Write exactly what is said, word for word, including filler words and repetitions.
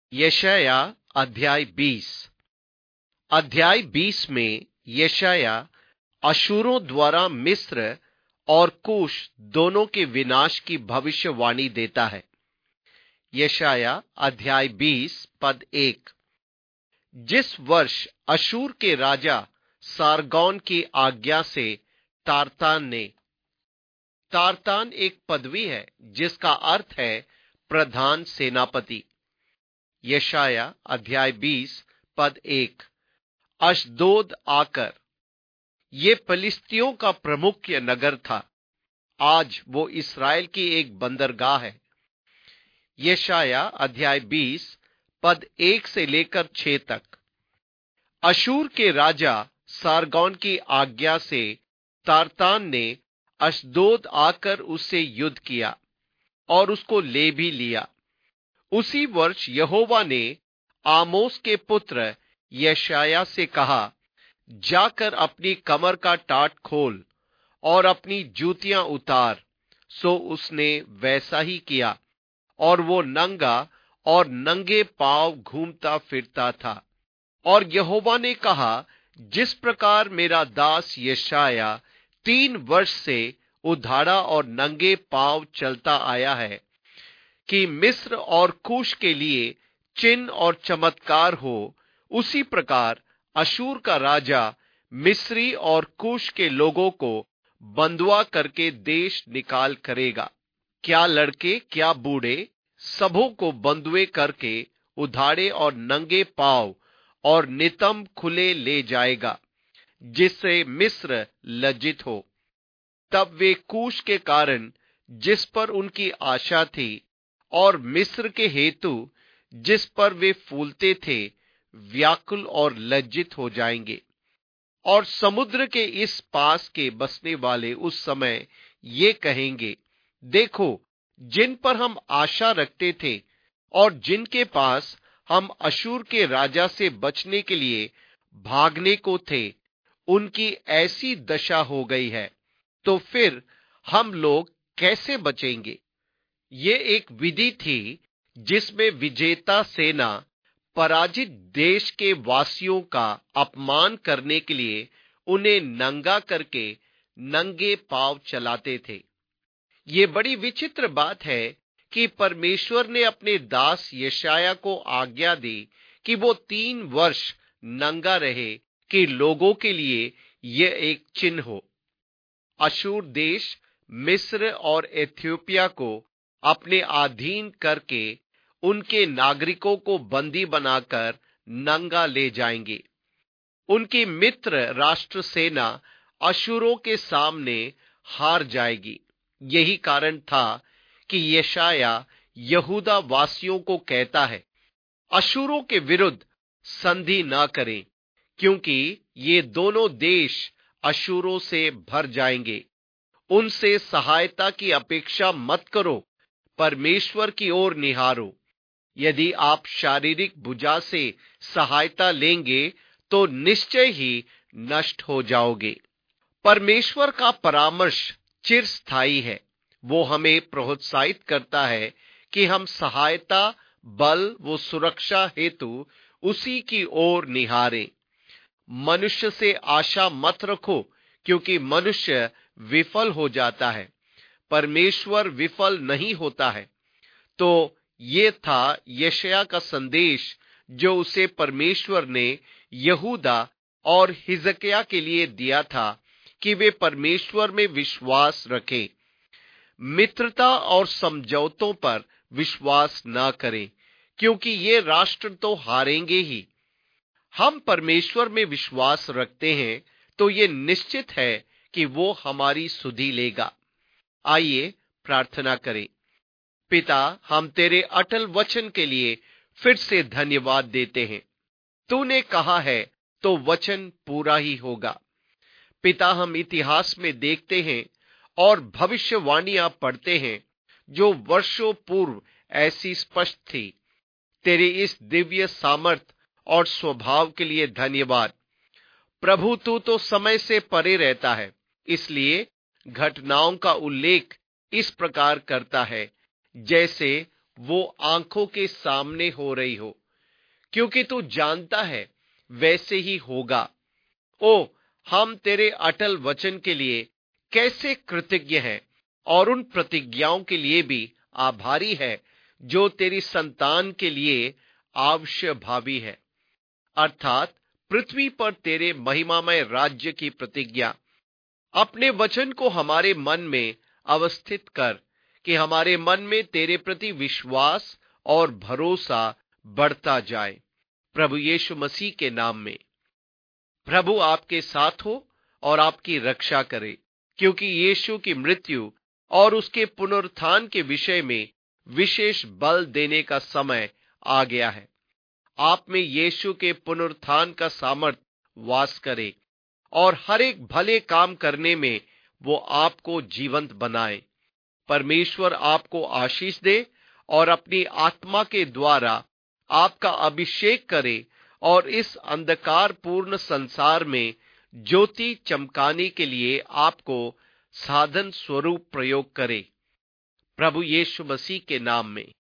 यशाया अध्याय बीस। अध्याय बीस में यशाया अशूरों द्वारा मिस्र और कूश दोनों के विनाश की भविष्यवाणी देता है। यशाया अध्याय बीस पद एक। जिस वर्ष अशूर के राजा सारगौन की आज्ञा से तारतान ने, तारतान एक पदवी है जिसका अर्थ है प्रधान सेनापति। यशाया अध्याय बीस पद एक। अशदोद आकर, ये फिलिस्तियों का प्रमुख नगर था, आज वो इस्राएल की एक बंदरगाह है। यशाया अध्याय बीस पद एक से लेकर छह तक। अशूर के राजा सारगौन की आज्ञा से तारतान ने अशदोद आकर उससे युद्ध किया और उसको ले भी लिया। उसी वर्ष यहोवा ने आमोस के पुत्र यशाया से कहा, जाकर अपनी कमर का टाट खोल और अपनी जूतियां उतार। सो उसने वैसा ही किया और वो नंगा और नंगे पांव घूमता फिरता था। और यहोवा ने कहा, जिस प्रकार मेरा दास यशाया तीन वर्ष से उधाड़ा और नंगे पांव चलता आया है कि मिस्र और कूश के लिए चिन्ह और चमत्कार हो, उसी प्रकार अशूर का राजा मिस्री और कूश के लोगों को बंधुआ करके देश निकाल करेगा। क्या लड़के क्या बूढ़े, सबों को बंधुए करके उधाड़े और नंगे पांव और नितंब खुले ले जाएगा, जिससे मिस्र लज्जित हो। तब वे कूश के कारण जिस पर उनकी आशा थी और मिस्र के हेतु जिस पर वे फूलते थे, व्याकुल और लज्जित हो जाएंगे। और समुद्र के इस पास के बसने वाले उस समय ये कहेंगे, देखो, जिन पर हम आशा रखते थे और जिनके पास हम अशूर के राजा से बचने के लिए भागने को थे, उनकी ऐसी दशा हो गई है, तो फिर हम लोग कैसे बचेंगे? ये एक विधि थी जिसमें विजेता सेना पराजित देश के वासियों का अपमान करने के लिए उन्हें नंगा करके नंगे पांव चलाते थे। ये बड़ी विचित्र बात है कि परमेश्वर ने अपने दास यशाया को आज्ञा दी कि वो तीन वर्ष नंगा रहे कि लोगों के लिए यह एक चिन्ह हो। अशूर देश मिस्र और इथियोपिया को अपने अधीन करके उनके नागरिकों को बंदी बनाकर नंगा ले जाएंगे। उनकी मित्र राष्ट्र सेना अशूरों के सामने हार जाएगी। यही कारण था कि यशाया यहूदा वासियों को कहता है, अशूरों के विरुद्ध संधि न करें, क्योंकि ये दोनों देश अशूरों से भर जाएंगे। उनसे सहायता की अपेक्षा मत करो, परमेश्वर की ओर निहारो। यदि आप शारीरिक भुजा से सहायता लेंगे तो निश्चय ही नष्ट हो जाओगे। परमेश्वर का परामर्श चिरस्थायी है। वो हमें प्रोत्साहित करता है कि हम सहायता, बल व सुरक्षा हेतु उसी की ओर निहारें। मनुष्य से आशा मत रखो, क्योंकि मनुष्य विफल हो जाता है, परमेश्वर विफल नहीं होता है। तो ये था यशाया का संदेश जो उसे परमेश्वर ने यहूदा और हिजकिय्याह के लिए दिया था कि वे परमेश्वर में विश्वास रखें, मित्रता और समझौतों पर विश्वास न करें, क्योंकि ये राष्ट्र तो हारेंगे ही। हम परमेश्वर में विश्वास रखते हैं तो ये निश्चित है कि वो हमारी सुधि लेगा। आइए प्रार्थना करें। पिता, हम तेरे अटल वचन के लिए फिर से धन्यवाद देते हैं। तूने कहा है तो वचन पूरा ही होगा। पिता, हम इतिहास में देखते हैं और भविष्यवाणियां पढ़ते हैं जो वर्षों पूर्व ऐसी स्पष्ट थी। तेरे इस दिव्य सामर्थ और स्वभाव के लिए धन्यवाद। प्रभु, तू तो समय से परे रहता है, इसलिए घटनाओं का उल्लेख इस प्रकार करता है जैसे वो आंखों के सामने हो रही हो, क्योंकि तू जानता है वैसे ही होगा। ओ, हम तेरे अटल वचन के लिए कैसे कृतज्ञ हैं और उन प्रतिज्ञाओं के लिए भी आभारी है जो तेरी संतान के लिए आवश्य भावी है, अर्थात पृथ्वी पर तेरे महिमामय राज्य की प्रतिज्ञा। अपने वचन को हमारे मन में अवस्थित कर कि हमारे मन में तेरे प्रति विश्वास और भरोसा बढ़ता जाए, प्रभु यीशु मसीह के नाम में। प्रभु आपके साथ हो और आपकी रक्षा करे, क्योंकि यीशु की मृत्यु और उसके पुनरुत्थान के विषय में विशेष बल देने का समय आ गया है। आप में यीशु के पुनरुत्थान का सामर्थ्य वास करे और हर एक भले काम करने में वो आपको जीवंत बनाए। परमेश्वर आपको आशीष दे और अपनी आत्मा के द्वारा आपका अभिषेक करे और इस अंधकारपूर्ण संसार में ज्योति चमकाने के लिए आपको साधन स्वरूप प्रयोग करे, प्रभु यीशु मसीह के नाम में।